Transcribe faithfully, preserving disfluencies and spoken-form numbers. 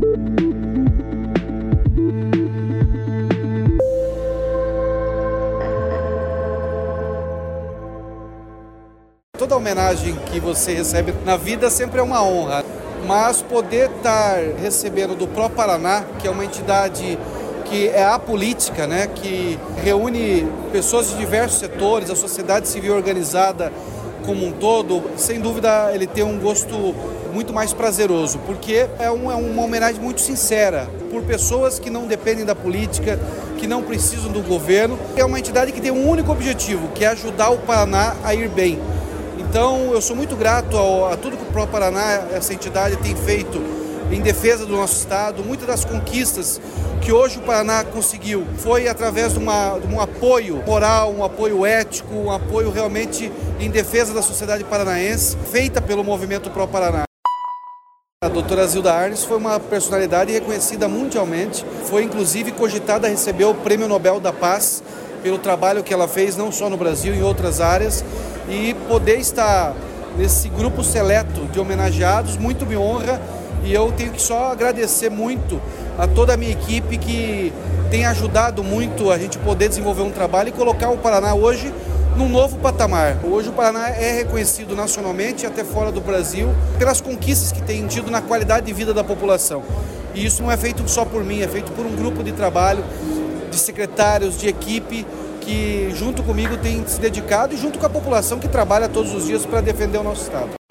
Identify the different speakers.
Speaker 1: Toda homenagem que você recebe na vida sempre é uma honra, mas poder estar recebendo do Pro Paraná, que é uma entidade que é apolítica, né, que reúne pessoas de diversos setores, a sociedade civil organizada como um todo, sem dúvida ele tem um gosto muito mais prazeroso, porque é, um, é uma homenagem muito sincera, por pessoas que não dependem da política, que não precisam do governo. É uma entidade que tem um único objetivo, que é ajudar o Paraná a ir bem. Então eu sou muito grato ao, a tudo que o Pro Paraná, essa entidade, tem feito em defesa do nosso estado. Muitas das conquistas que hoje o Paraná conseguiu foi através de, uma, de um apoio moral, um apoio ético, um apoio realmente em defesa da sociedade paranaense, feita pelo movimento Pro Paraná. A doutora Zilda Arnes foi uma personalidade reconhecida mundialmente, foi inclusive cogitada a receber o Prêmio Nobel da Paz pelo trabalho que ela fez, não só no Brasil, em outras áreas, e poder estar nesse grupo seleto de homenageados muito me honra, e eu tenho que só agradecer muito a toda a minha equipe que tem ajudado muito a gente poder desenvolver um trabalho e colocar o Paraná hoje num novo patamar. Hoje o Paraná é reconhecido nacionalmente e até fora do Brasil pelas conquistas que tem tido na qualidade de vida da população. E isso não é feito só por mim, é feito por um grupo de trabalho, de secretários, de equipe, que junto comigo tem se dedicado e junto com a população que trabalha todos os dias para defender o nosso estado.